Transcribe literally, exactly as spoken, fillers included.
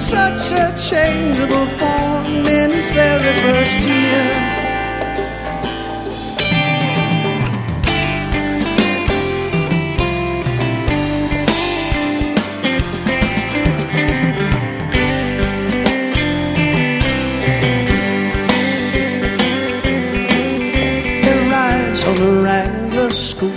such a changeable form in his very first year.